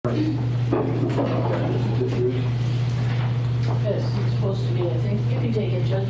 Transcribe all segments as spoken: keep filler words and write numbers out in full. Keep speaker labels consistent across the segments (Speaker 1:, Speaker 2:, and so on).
Speaker 1: Yes, it's supposed to be, I think. You can take it, Judge.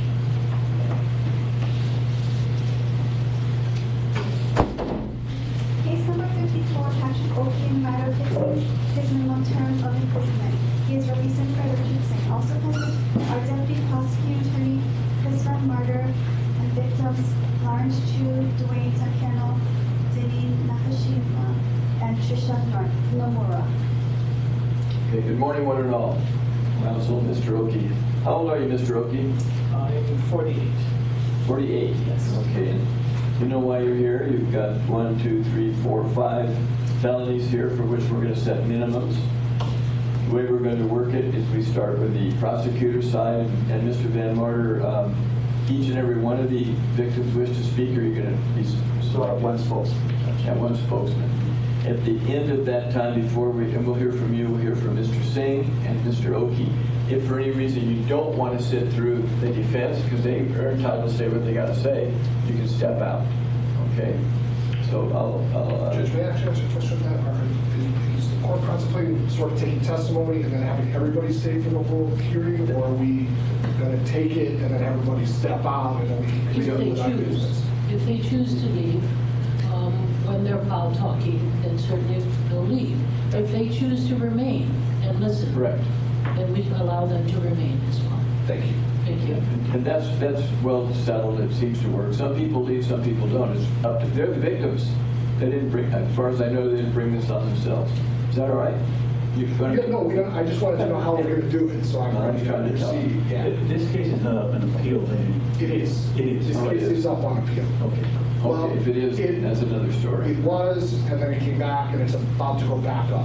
Speaker 2: Case number fifty-four, Patrick Oki, in the matter of fixing his minimum term of imprisonment. He is releasing for sentencing. Also present are Deputy Prosecuting Attorney Chris Van Marder and victims Lawrence Chu, Dwayne Takeno, Deneen Nakashima, and Trisha Nomura.
Speaker 3: Okay, good morning, one and all. Counsel, Mister Oki. How old are you, Mister Oki?
Speaker 4: I'm forty-eight.
Speaker 3: forty-eight?
Speaker 4: Yes.
Speaker 3: Okay, and you know why you're here? You've got one, two, three, four, five felonies here for which we're going to set minimums. The way we're going to work it is we start with the prosecutor side, and Mister Van Marder, um, each and every one of the victims wish to speak, or you're going to be
Speaker 4: So I have one spokesman.
Speaker 3: have one spokesman. At the end of that time, before we, and we'll hear from you, we'll hear from Mister Singh and Mister Oki. If for any reason you don't want to sit through the defense, because they are entitled to say what they got to say, you can step out. Okay? So I'll. I'll uh,
Speaker 5: Judge, may I actually answer a question on that? Are- Is the court contemplating sort of taking testimony and then having everybody stay for the whole hearing, or are we going to take it and then everybody step out and then we can
Speaker 1: If
Speaker 5: continue
Speaker 1: they
Speaker 5: with our
Speaker 1: choose,
Speaker 5: business?
Speaker 1: if they choose to leave, um, when they're out talking, then certainly they'll leave. If they choose to remain and listen,
Speaker 3: correct.
Speaker 1: then we allow them to remain as well.
Speaker 5: Thank you.
Speaker 1: Thank you.
Speaker 3: And that's that's well settled. It seems to work. Some people leave, some people don't. It's up to they're the victims. They didn't bring, as far as I know, they didn't bring this on themselves. Is that all right? You're going
Speaker 5: Yeah, no, we don't, I just wanted to know how we're going to do it, so I'm
Speaker 3: No, I'm
Speaker 5: ready to
Speaker 3: trying to tell you.
Speaker 5: proceed. Yeah.
Speaker 6: This case is not an appeal, then?
Speaker 5: It is.
Speaker 6: It is.
Speaker 5: This
Speaker 3: Oh, it
Speaker 5: case
Speaker 3: is.
Speaker 5: is up on appeal.
Speaker 6: Okay.
Speaker 5: Well,
Speaker 3: Okay, if it is,
Speaker 5: it-
Speaker 3: that's another story.
Speaker 5: It was, and then it came back, and it's about to go back up.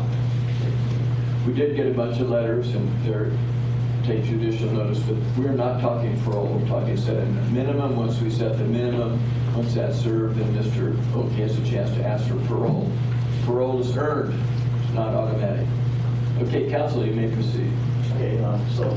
Speaker 3: We did get a bunch of letters, and they're take judicial notice, but we're not talking parole. We're talking setting the minimum. Once we set the minimum, once that's served, then Mister Oki has a chance to ask for parole. Parole is earned, it's not automatic. Okay, counsel, you may proceed.
Speaker 6: Okay, um, so,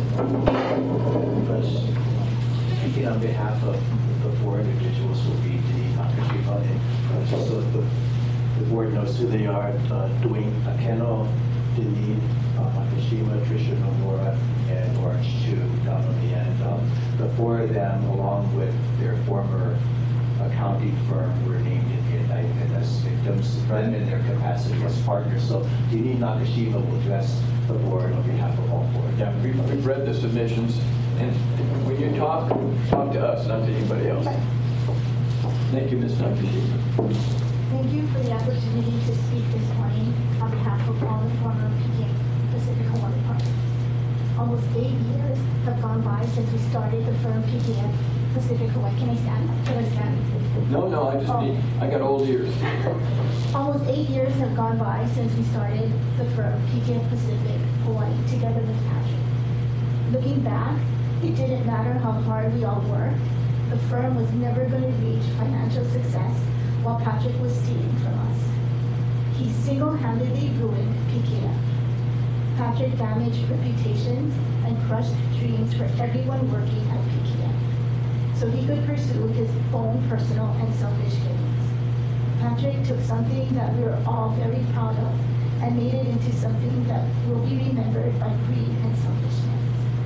Speaker 6: first, speaking on behalf of the four individuals who will be the Nakashima, and uh, just so the, the board knows who they are, uh, Dwayne Akeno, Deneen uh, Nakashima, Trisha Nomura, and Lawrence Chu down on the end. Um, the four of them, along with their former accounting firm, were named in the indictment as victims and in their capacity as partners. So Deneen Nakashima will address the board on behalf of all four.
Speaker 3: Yeah, we've, we've read the submissions, and when you talk, talk to us, not to anybody else. Thank you, Miz Nakashima.
Speaker 2: Thank you for the opportunity to speak this morning on behalf of all the former P K Pacific Hawaii partners. Almost eight years have gone by since we started the firm P K F Pacific Hawaii. Can I stand? Can I stand?
Speaker 3: No, no, I just need, I got old ears.
Speaker 2: Almost eight years have gone by since we started the firm P K F Pacific Hawaii together with Patrick. Looking back, it didn't matter how hard we all worked. The firm was never going to reach financial success while Patrick was stealing from us. He single-handedly ruined P K F. Patrick damaged reputations and crushed dreams for everyone working at P K F, so he could pursue his own personal and selfish gains. Patrick took something that we were all very proud of and made it into something that will be remembered by greed and selfishness.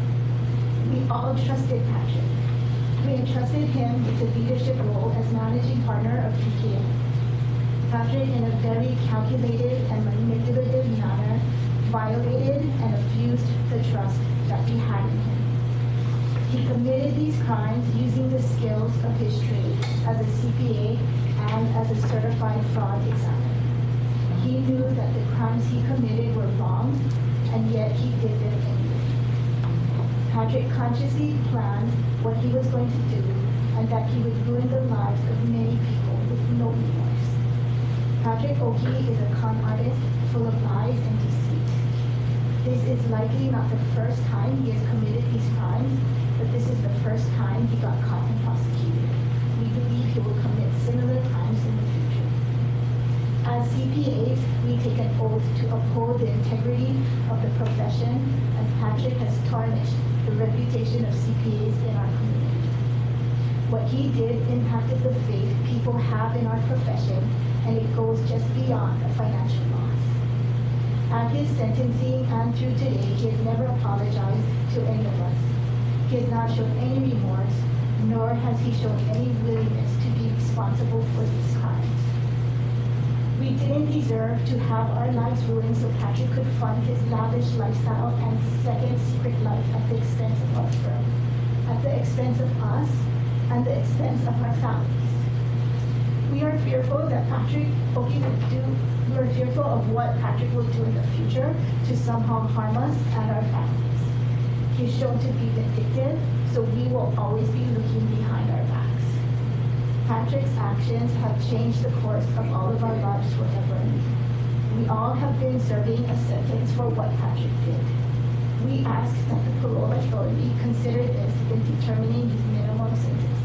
Speaker 2: We all trusted Patrick. We entrusted him with the leadership role as managing partner of P K F. Patrick, in a very calculated and manipulative manner, violated and abused the trust that we had in him. He committed these crimes using the skills of his trade as a C P A and as a certified fraud examiner. He knew that the crimes he committed were wrong, and yet he did them anyway. Patrick consciously planned what he was going to do and that he would ruin the lives of many people with no remorse. Patrick Oki is a con artist full of lies and deceit. This is likely not the first time he has committed these crimes, but this is the first time he got caught and prosecuted. We believe he will commit similar crimes in the future. As C P As, we take an oath to uphold the integrity of the profession, and Patrick has tarnished the reputation of C P As in our community. What he did impacted the faith people have in our profession, and it goes just beyond a financial loss. At his sentencing and through today, he has never apologized to any of us. He has not shown any remorse, nor has he shown any willingness to be responsible for these crimes. We didn't deserve to have our lives ruined so Patrick could fund his lavish lifestyle and second secret life at the expense of our firm, at the expense of us, and the expense of our families. We are fearful that Patrick Oki will do, we are fearful of what Patrick will do in the future to somehow harm us and our families. He is shown to be vindictive, so we will always be looking behind our backs. Patrick's actions have changed the course of all of our lives forever. We all have been serving a sentence for what Patrick did. We ask that the parole authority consider this in determining his minimum sentence.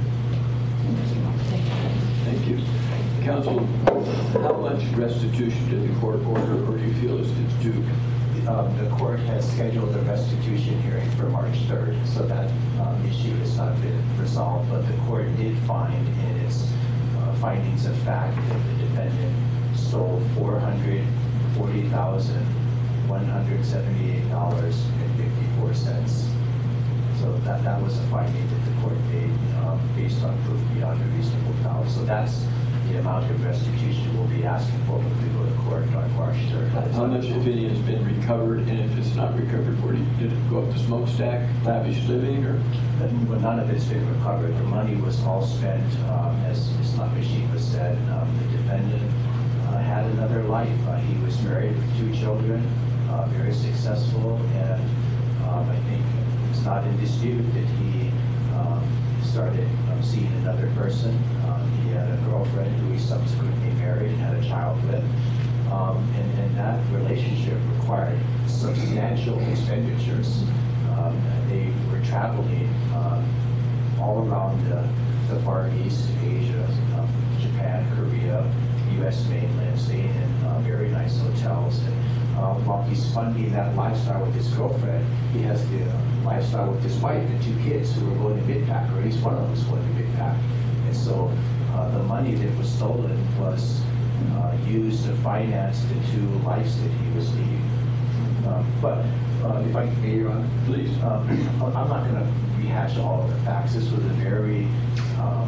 Speaker 2: Thank you.
Speaker 3: Thank you. Counsel, how much restitution did the court order, or do you feel is is due?
Speaker 6: Um, The court has scheduled a restitution hearing for March third, so that um, issue has not been resolved. But the court did find in its uh, findings of fact that the defendant stole four hundred forty thousand one hundred seventy-eight dollars and fifty-four cents. So that, that was a finding that the court made um, based on proof beyond a reasonable doubt. So that's the amount of restitution we'll be asking for when we go to court on March third.
Speaker 3: How much, if any, has been recovered, and if it's not recovered, where do you- did it go up the smokestack, lavish living, or?
Speaker 6: Well, none of it's been recovered. The money was all spent, um, as Miz Nakashima said. Um, the defendant uh, had another life. Uh, he was married with two children, uh, very successful, and um, I think it's not in dispute that he um, started um, seeing another person. Um, he had a girlfriend who he subsequently married and had a child with. Um, and, and that relationship required substantial expenditures. Um, they were traveling um, all around the, the Far East, Asia, um, Japan, Korea, U S mainland, staying in uh, very nice hotels. And uh, while he's funding that lifestyle with his girlfriend, he has the uh, lifestyle with his wife and two kids who are going to Midpack, or at least one of them was going to Midpack. And so uh, the money that was stolen was uh, used to finance the two lives that he was leading. Um, but uh, if I may, Your Honor,
Speaker 3: Please.
Speaker 6: um, I'm not going to rehash all of the facts. This was a very um,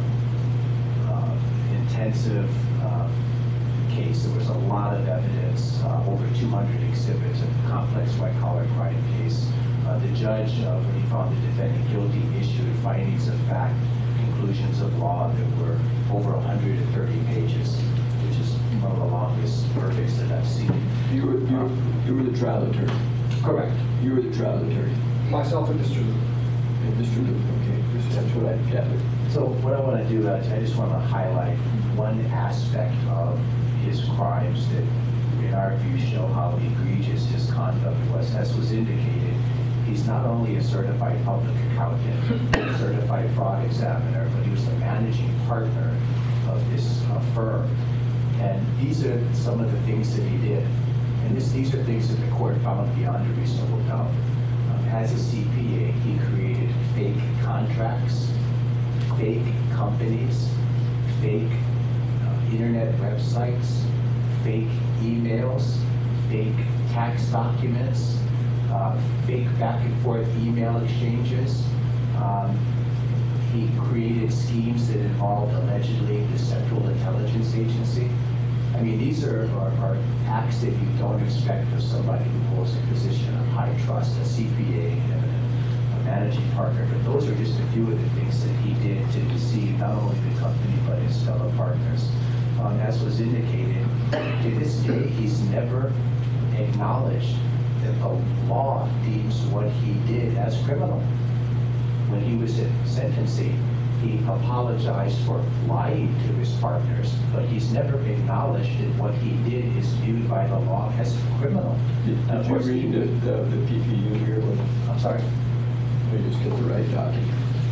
Speaker 6: uh, intensive uh, case. There was a lot of evidence, uh, over two hundred exhibits, a complex white-collar crime case. Uh, the judge, uh, when he found the defendant guilty, issued findings of fact, conclusions of law that were over one hundred thirty pages, which is one of the longest verdicts that I've seen.
Speaker 3: You were, you were, you were the trial attorney.
Speaker 6: Correct.
Speaker 3: You were the trial attorney.
Speaker 5: Myself and Mister Lu.
Speaker 3: And Mister Luke, okay, that's what I gathered.
Speaker 6: So what I want to do, uh, I just want to highlight one aspect of his crimes that, in our view, show how egregious his conduct was. As was indicated, he's not only a certified public accountant, a certified fraud examiner, but he was the managing partner of this uh, firm. And these are some of the things that he did. And this, these are things that the court found beyond a reasonable doubt. Um, as a C P A, he created fake contracts, fake companies, fake uh, internet websites, fake emails, fake tax documents, uh, fake back and forth email exchanges. Um, he created schemes that involved allegedly the Central Intelligence Agency. I mean, these are, are, are acts that you don't expect of somebody who holds a position of high trust, a C P A and a, a managing partner. But those are just a few of the things that he did to deceive not only the company, but his fellow partners. Um, as was indicated, to this day, he's never acknowledged that the law deems what he did as criminal. When he was at sentencing, he apologized for lying to his partners, but he's never acknowledged that what he did is viewed by the law as criminal.
Speaker 3: Did
Speaker 6: And of
Speaker 3: did you
Speaker 6: course,
Speaker 3: read
Speaker 6: he-
Speaker 3: the, the the P P U here?
Speaker 6: I'm sorry?
Speaker 3: Let me just get the right document.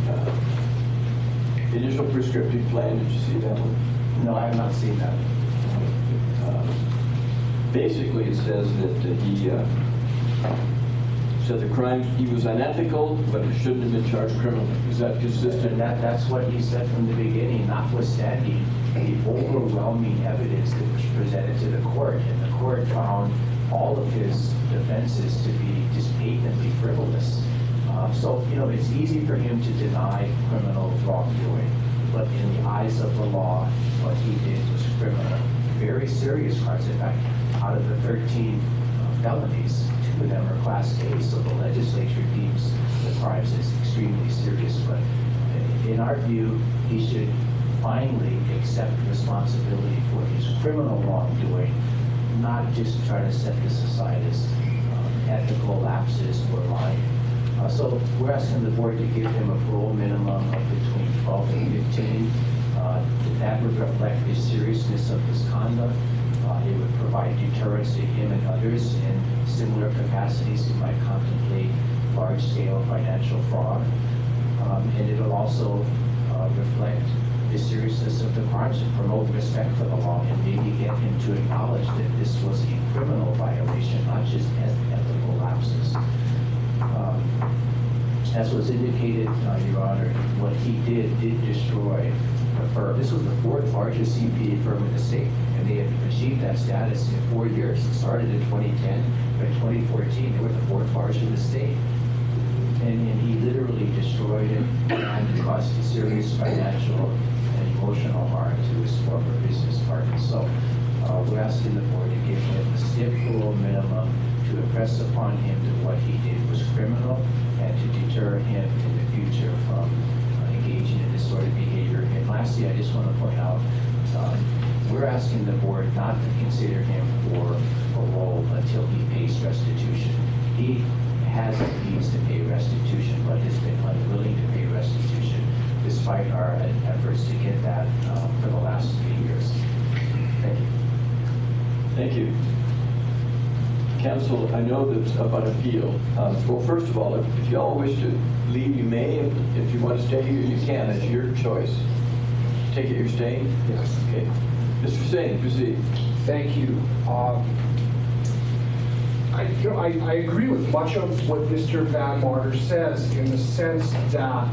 Speaker 3: Uh, Initial prescriptive plan, did you see that one?
Speaker 6: No, I have not seen that.
Speaker 3: Uh, Basically, it says that uh, he uh, said the crime, he was unethical, but he shouldn't have been charged criminally. Is that
Speaker 6: And
Speaker 3: consistent?
Speaker 6: that, that's what he said from the beginning, notwithstanding the overwhelming evidence that was presented to the court. And the court found all of his defenses to be just patently frivolous. Uh, So, you know, it's easy for him to deny criminal wrongdoing, but in the eyes of the law, what he did was criminal. Very serious crimes. In fact, out of the thirteen uh, felonies, two of them are Class A, so the legislature deems the crimes as extremely serious. But in our view, he should finally accept responsibility for his criminal wrongdoing, not just try to set this aside as um, ethical lapses or lying. Uh, So we're asking the board to give him a parole minimum of between twelve and fifteen. Uh, That would reflect the seriousness of his conduct. Uh, It would provide deterrence to him and others in similar capacities who might contemplate large-scale financial fraud. Um, And it will also uh, reflect the seriousness of the crimes and promote respect for the law, and maybe get him to acknowledge that this was a criminal violation, not just eth- ethical lapses. Um, As was indicated, uh, Your Honor, what he did did destroy the firm. This was the fourth largest C P A firm in the state, and they had achieved that status in four years. It started in twenty ten, by twenty fourteen, they were the fourth largest in the state. And, and he literally destroyed it and caused serious financial and emotional harm to his former business partners. So uh, we're asking the board to give him a stiff rule minimum to impress upon him that what he did was criminal, and to deter him in the future from uh, engaging in this sort of behavior. And lastly, I just want to point out, um, we're asking the board not to consider him for parole until he pays restitution. He has the means to pay restitution, but has been unwilling to pay restitution despite our efforts to get that uh, for the last three years. Thank you.
Speaker 3: Thank you. Council, I know that about appeal. Um, Well, first of all, if if you all wish to leave, you may. If if you want to stay here, you can. It's your choice. Take it you're staying?
Speaker 5: Yes.
Speaker 3: Okay. Mister Singh, proceed.
Speaker 5: Thank you. Um, I, you know, I, I agree with much of what Mister Van Marder says, in the sense that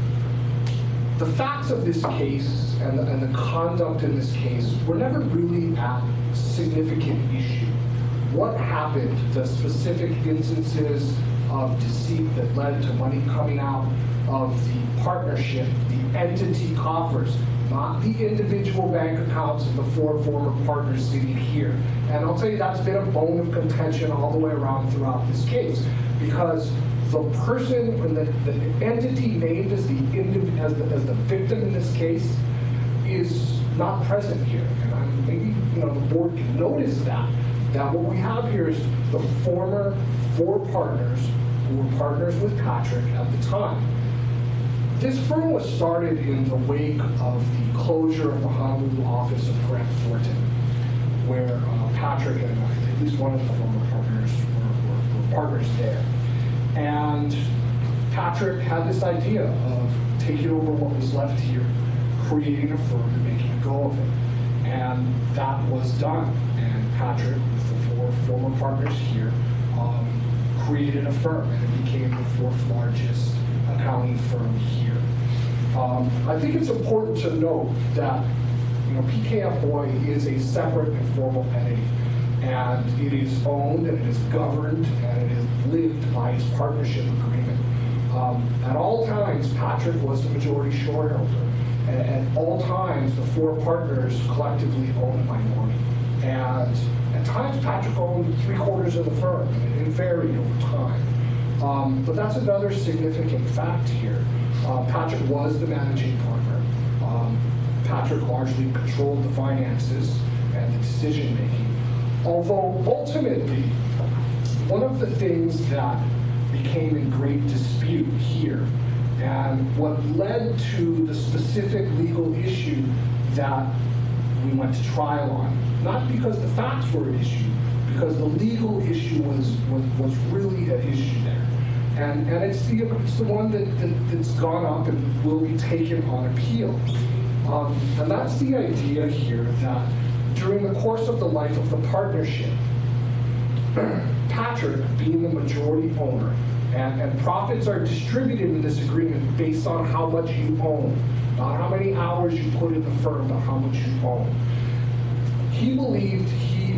Speaker 5: the facts of this case and the, and the conduct in this case were never really at significant issue. What happened, the specific instances of deceit that led to money coming out of the partnership, the entity coffers, not the individual bank accounts of the four former partners sitting here. And I'll tell you, that's been a bone of contention all the way around throughout this case, because the person, and the, the entity named as the, indiv- as the as the victim in this case is not present here. And I'm, maybe you know the board can notice that, that what we have here is the former four partners who were partners with Patrick at the time. This firm was started in the wake of the closure of the Honolulu office of Grant Thornton, where uh, Patrick and uh, at least one of the former partners were, were, were partners there. And Patrick had this idea of taking over what was left here, creating a firm and making a go of it. And that was done. And Patrick, with the four former partners here, um, created a firm, and it became the fourth largest accounting firm here. Um, I think it's important to note that you know, P K F Boy is a separate and formal entity, and it is owned and it is governed and it is lived by its partnership agreement. Um, at all times, Patrick was the majority shareholder. At, at all times, the four partners collectively owned a minority. And at times, Patrick owned three quarters of the firm, and it varied over time. Um, but that's another significant fact here. Uh, Patrick was the managing partner. Um, Patrick largely controlled the finances and the decision-making. Although ultimately, one of the things that became in great dispute here, and what led to the specific legal issue that we went to trial on, not because the facts were at issue, because the legal issue was, was, was really at issue there. And, and it's, the, it's the one that, that, that's gone up and will be taken on appeal. Um, and that's the idea here that during the course of the life of the partnership, Patrick, being the majority owner, and, and profits are distributed in this agreement based on how much you own, not how many hours you put in the firm, but how much you own. He believed he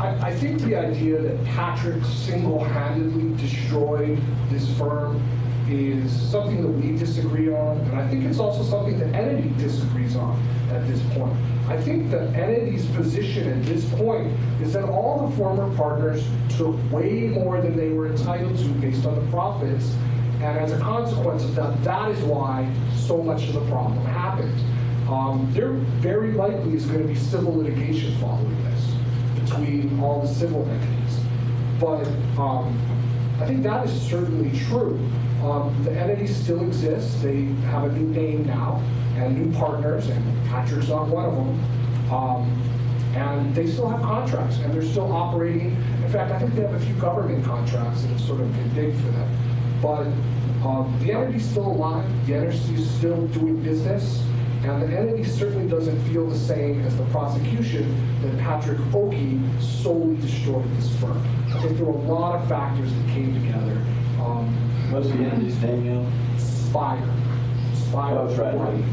Speaker 5: I, I think the idea that Patrick single-handedly destroyed this firm is something that we disagree on, and I think it's also something that Entity disagrees on at this point. I think the Entity's position at this point is that all the former partners took way more than they were entitled to based on the profits, and as a consequence of that, that is why so much of the problem happened. Um, there very likely is going to be civil litigation following this between all the civil entities. But um, I think that is certainly true. Um, the entity still exists. They have a new name now and new partners, and Patrick's not one of them. Um, and they still have contracts, and they're still operating. In fact, I think they have a few government contracts that have sort of been big for them. But um, the entity's still alive. The entity's still doing business. And the entity certainly doesn't feel the same as the prosecution that Patrick Oakey solely destroyed this firm. I think there were a lot of factors that came together. Um,
Speaker 3: What's the entity's name now?
Speaker 5: Spire. Spire.
Speaker 3: Oh, that's right.
Speaker 5: Right.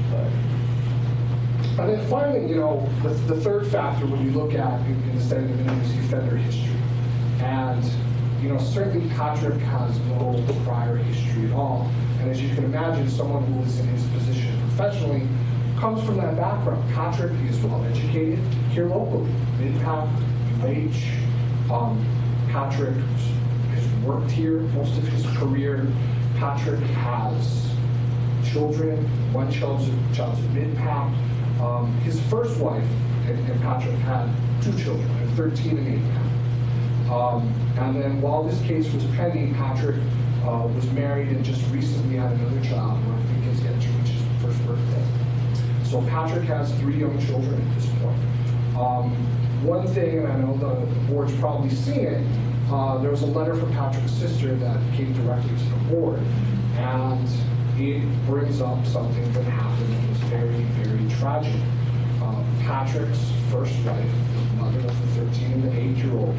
Speaker 3: Right.
Speaker 5: And then finally, you know, the, the third factor when you look at in, in the study of the is the offender history. And, you know, certainly Patrick has no prior history at all. And as you can imagine, someone who is in his position professionally comes from that background. Patrick is well educated here locally, Mid-Pac, U H. Um, Patrick has worked here most of his career. Patrick has children. One child's, child's at Mid-Pac. Um, his first wife and, and Patrick had two children, thirteen and eight now. Um, and then while this case was pending, Patrick uh, was married and just recently had another child, who I think is yet to reach his first birthday. So Patrick has three young children at this point. Um, one thing, and I know the, the board's probably seen it, uh, there was a letter from Patrick's sister that came directly to the board, and it brings up something that happened that was very, very tragic. Uh, Patrick's first wife, the mother of the thirteen and the eight-year-old,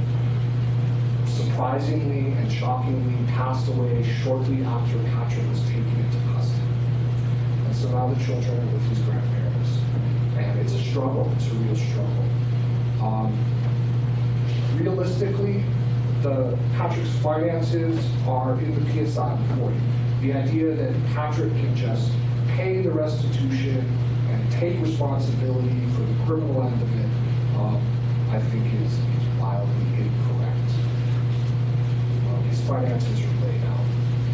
Speaker 5: surprisingly and shockingly passed away shortly after Patrick was taken into custody. And so now the children are with his grandparents. And it's a struggle, it's a real struggle. Um, realistically, the Patrick's finances are in the P S I before you. The idea that Patrick can just pay the restitution and take responsibility for the criminal end of it, um, I think is, is wildly incorrect. Um, his finances are laid out.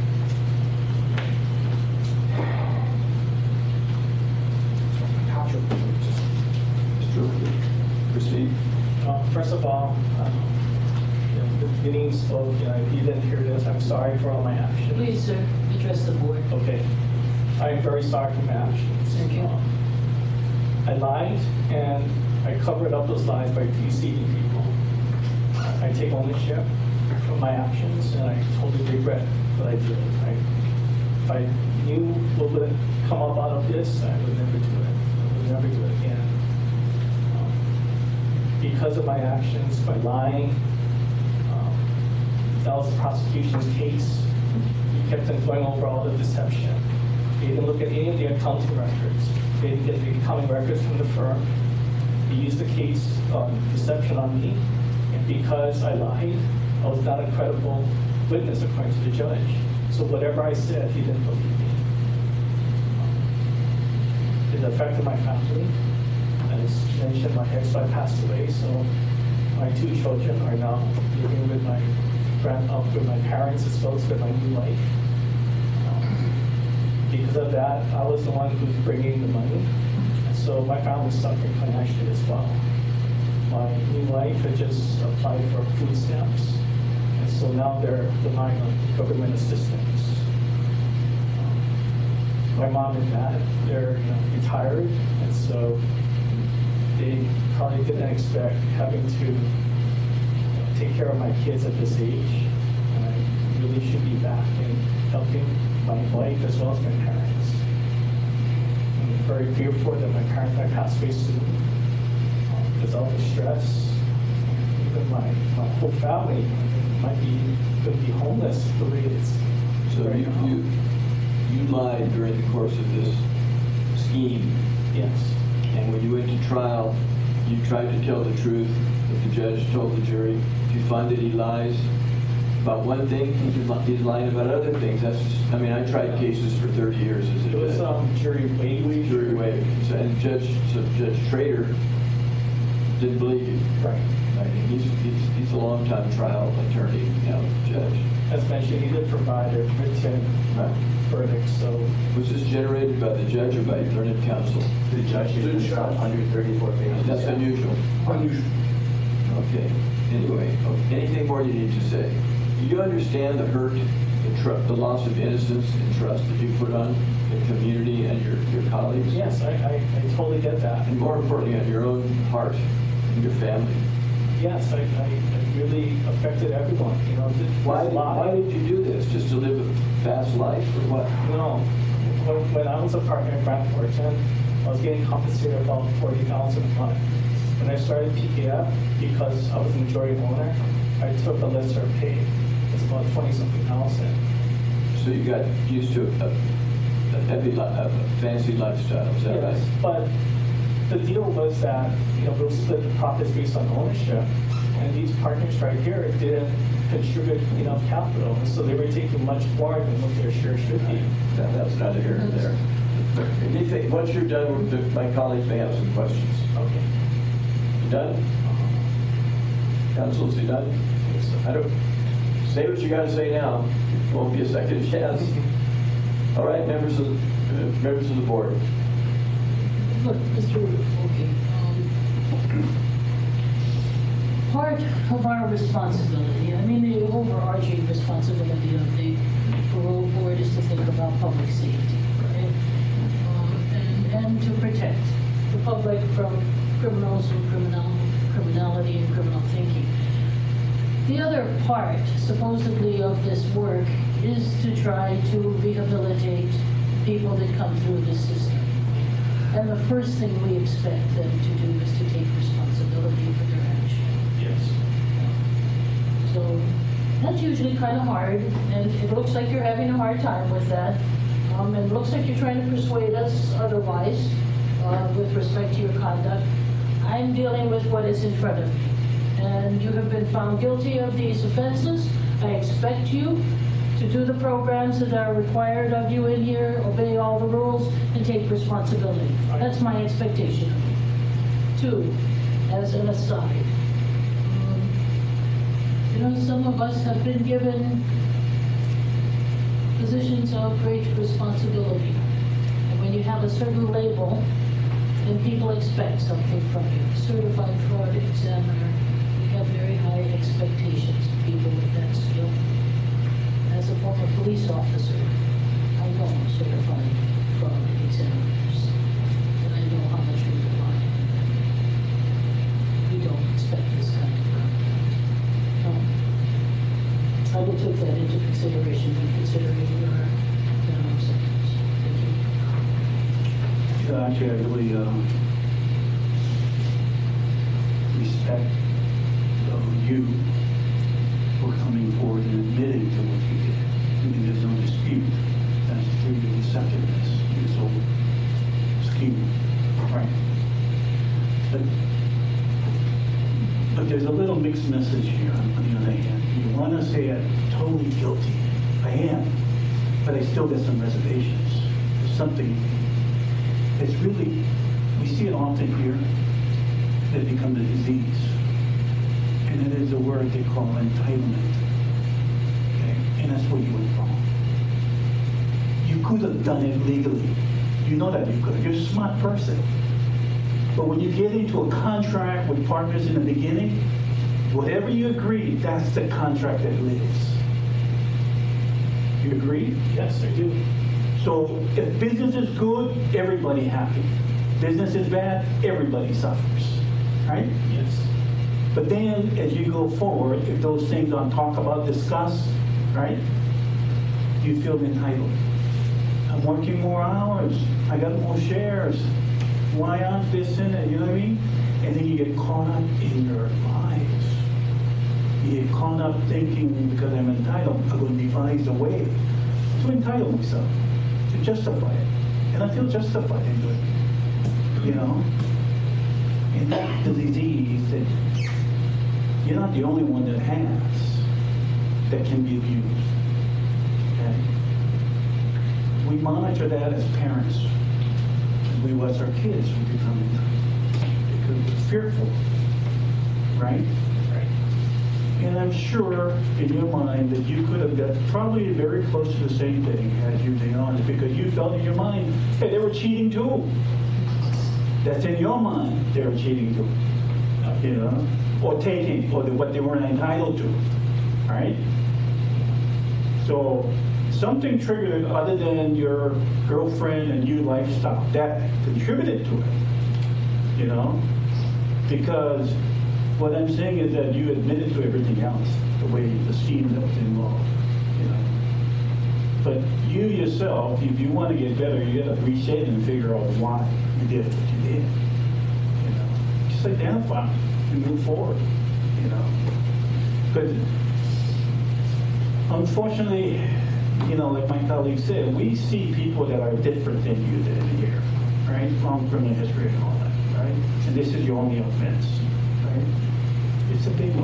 Speaker 5: So Patrick, just
Speaker 3: Mister Proceed.
Speaker 7: Uh, First of all, um, you know, the beginning spoke, you know, if you didn't hear this, I'm sorry for all my actions.
Speaker 1: Please, sir, address the board.
Speaker 7: Okay. I'm very sorry for my actions.
Speaker 1: Thank you.
Speaker 7: Um, I lied, and I covered up those lies by deceiving people. I take ownership for my actions, and I totally regret what I did. I, if I knew what would come up out of this, I would never do it. I would never do it again. Um, because of my actions, by lying, um, that was the prosecution's case. He kept on going over all the deception. They didn't look at any of the accounting records. They didn't get the accounting records from the firm. He used the case um, deception on me, and because I lied, I was not a credible witness according to the judge. So whatever I said, he didn't believe me. Um, it affected my family. As mentioned, my ex-wife passed away, so my two children are now living with my grand, uh, with my parents as well as with my new wife. Because of that, I was the one who was bringing the money. And so my family's suffering financially as well. My new wife had just applied for food stamps. And so now they're relying on government assistance. Um, my mom and dad, they're you know, retired. And so they probably didn't expect having to you know, take care of my kids at this age. And I really should be back and helping my wife as well as my parents. I'm very fearful that my parents might pass away soon. Um, there's all the stress. Even my, my whole family might be going to be homeless the way it's
Speaker 3: So
Speaker 7: right
Speaker 3: you,
Speaker 7: now.
Speaker 3: you, you lied during the course of this scheme,
Speaker 7: Yes.
Speaker 3: and when you went to trial, you tried to tell the truth, that the judge told the jury. If you find that he lies about one thing, he's li- he's lying about other things. That's, I mean, I tried cases for thirty years as a
Speaker 7: It was
Speaker 3: judge.
Speaker 7: um, jury waivers.
Speaker 3: Jury waivers. And Judge, so Judge Trader didn't believe you.
Speaker 7: Right.
Speaker 3: I mean, he's, he's, he's a long-time trial attorney, now judge.
Speaker 7: As mentioned, he did provide a written
Speaker 3: Right.
Speaker 7: verdict, so
Speaker 3: Was this generated by the judge or by learned counsel?
Speaker 6: The judge
Speaker 5: The
Speaker 6: is
Speaker 5: judge.
Speaker 6: one hundred thirty-four pages.
Speaker 3: That's unusual.
Speaker 5: Unusual.
Speaker 3: Okay, anyway, okay. Anything more you need to say? Do you understand the hurt, the tr- the loss of innocence and trust that you put on the community and your, your colleagues?
Speaker 7: yes, I, I, I totally get that.
Speaker 3: And more importantly, on your own heart and your family.
Speaker 7: Yes, I, I, it really affected everyone, you know. th-
Speaker 3: Why,
Speaker 7: this lie-
Speaker 3: why did you do this? Just to live a fast life or what?
Speaker 7: No, when, when I was a partner in Grant Thornton, I was getting compensated about forty thousand a month. When I started P K F, because I was a majority owner, I took a lesser pay. It's about twenty something thousand.
Speaker 3: So you got used to a, a heavy, li- a fancy lifestyle, is that right?
Speaker 7: Yes, but the deal was that, you know, we'll split the profits based on ownership, and these partners right here didn't contribute enough capital, and so they were taking much more than what their share should be.
Speaker 3: That, that's neither here nor there. Anything, once you're done, with the- my colleagues may have some questions.
Speaker 7: Okay.
Speaker 3: You done? Counsel, is he done? I don't, say what you gotta say now. Won't be a second chance. All right, members of, uh, members of the board.
Speaker 1: Look, Mister Okay, um, part of our responsibility, I mean, the overarching responsibility of the parole board is to think about public safety, right? Um, and, and to protect the public from criminals and criminal, criminality and criminal thinking. The other part, supposedly, of this work is to try to rehabilitate people that come through the system. And the first thing we expect them to do is to take responsibility for their action.
Speaker 7: Yes.
Speaker 1: So that's usually kind of hard, and it looks like you're having a hard time with that. Um, and it looks like you're trying to persuade us otherwise uh, with respect to your conduct. I'm dealing with what is in front of me. And you have been found guilty of these offenses. I expect you to do the programs that are required of you in here, obey all the rules, and take responsibility. That's my expectation of you. Two, as an aside, um, you know, some of us have been given positions of great responsibility. And when you have a certain label, then people expect something from you. Certified fraud examiner, we have very high expectations of people with that skill. As a former police officer, I know certified fraud examiners, and I know how much we rely on them. We don't expect this kind of conduct. No. I will take that into consideration when considering your minimum sentence. Thank you.
Speaker 8: Yeah, actually, I really um, respect uh, you for coming forward and admitting to what you did. I mean, there's no dispute as to your deceptiveness, this whole scheme, right? But, but there's a little mixed message here on on the other hand. You want to say I'm totally guilty. I am, but I still got some reservations. There's something. It's really, we see it often here, it becomes a disease. And it is a word they call entitlement. Okay? And that's where you went wrong. You could have done it legally. You know that you could have. You're a smart person. But when you get into a contract with partners in the beginning, whatever you agree, that's the contract that lives. You agree?
Speaker 7: Yes, I do.
Speaker 8: So if business is good, everybody happy. Business is bad, everybody suffers, right?
Speaker 7: Yes.
Speaker 8: But then as you go forward, if those things aren't talked about, discussed, right? You feel entitled. I'm working more hours. I got more shares. Why aren't this in it? You know what I mean? And then you get caught up in your lives. You get caught up thinking because I'm entitled, I'm going to devise a way to entitle myself, to justify it. And I feel justified in doing it. You know? And that's the disease that you're not the only one that has, that can be abused. Okay? We monitor that as parents. And we watch our kids from becoming, because we're fearful, right?
Speaker 7: Right.
Speaker 8: And I'm sure in your mind that you could have got probably very close to the same thing had you been honest, because you felt in your mind, hey, they were cheating too. That's in your mind, they were cheating too. You know? Or taking, or the, what they weren't entitled to. Right? So something triggered it other than your girlfriend and you lifestyle. That contributed to it. You know? Because what I'm saying is that you admitted to everything else, the way the scheme that was involved, you know. But you yourself, if you want to get better, you got to reset and figure out why you did what you did. You know, just identify and move forward. You know, because unfortunately, you know, like my colleague said, we see people that are different than you that are here, right? Long criminal history and all that, right? And this is your only offense. Right? It's a big one.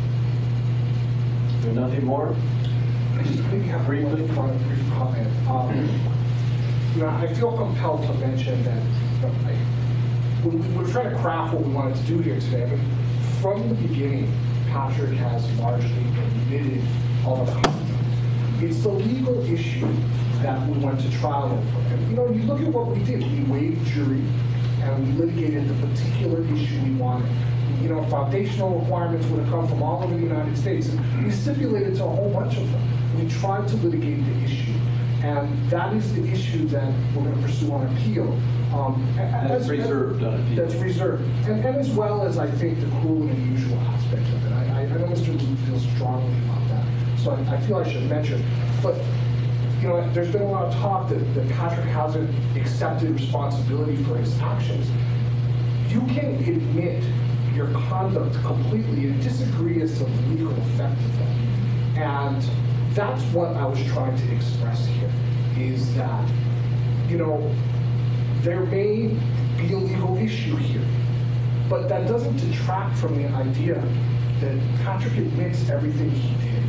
Speaker 3: Is there nothing more?
Speaker 5: I just maybe have
Speaker 3: Briefly.
Speaker 5: one final brief comment. Um, you know, I feel compelled to mention that, you know, I, when we were trying to craft what we wanted to do here today, but from the beginning, Patrick has largely admitted all the conduct. It's the legal issue that we went to trial over. And, you know, you look at what we did. We waived jury, and we litigated the particular issue we wanted. You know, foundational requirements would have come from all over the United States, and we stipulated to a whole bunch of them. We tried to litigate the issue, and that is the issue that we're going to pursue on appeal. Um,
Speaker 3: That's
Speaker 5: as-
Speaker 3: reserved on appeal.
Speaker 5: That's reserved, and, and as well as I think the cruel and unusual aspect of it. I, I know Mister Luke feels strongly about that, so I, I feel I should mention. But you know, there's been a lot of talk that, that Patrick hasn't accepted responsibility for his actions. You can admit your conduct completely and disagree as to the legal effect of that. And that's what I was trying to express here, is that, you know, there may be a legal issue here, but that doesn't detract from the idea that Patrick admits everything he did.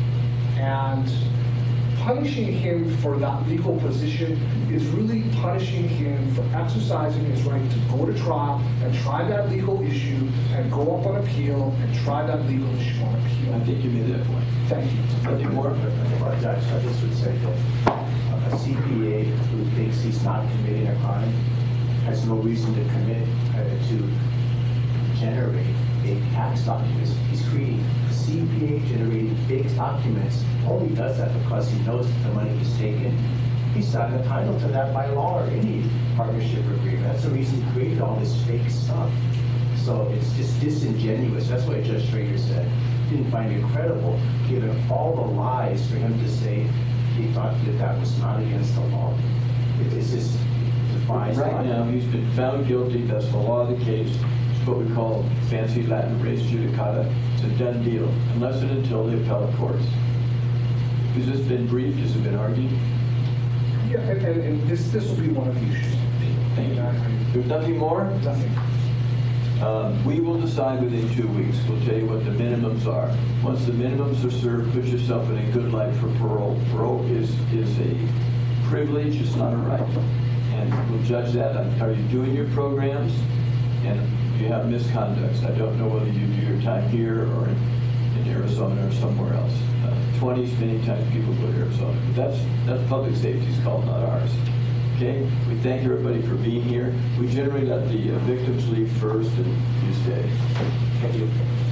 Speaker 5: And punishing him for that legal position is really punishing him for exercising his right to go to trial and try that legal issue and go up on appeal and try that legal issue on appeal.
Speaker 3: I think you made that point.
Speaker 5: Thank you.
Speaker 3: Nothing more?
Speaker 6: Well, Judge, I just would say that a C P A who thinks he's not committing a crime has no reason to commit, uh, to generate big tax documents. He's creating C P A generating big documents. Only does that because he knows that the money he's taken, he's not entitled to that by law or any partnership agreement. That's the reason he created all this fake stuff. So it's just disingenuous. That's what Judge Schrager said. Didn't find it credible, given all the lies, for him to say he thought that that was not against the law. It is just defies
Speaker 3: Right now, he's been found guilty. That's the law of the case. It's what we call fancy Latin res judicata. It's a done deal, unless and until the appellate courts. Has this been briefed? Has it been argued?
Speaker 5: Yeah, and, and, and this this will be one of the issues.
Speaker 3: Thank you. There's nothing more?
Speaker 5: Nothing.
Speaker 3: Um, we will decide within two weeks. We'll tell you what the minimums are. Once the minimums are served, put yourself in a good light for parole. Parole is, is a privilege, it's not a right. And we'll judge that. Are you doing your programs? And do you have misconducts? I don't know whether you do your time here or in, in Arizona or somewhere else. Uh, twenties, many times people go to Arizona. But that's, that's public safety's call, not ours. Okay, we thank everybody for being here. We generally let the uh, victims leave first, and you stay. Thank you.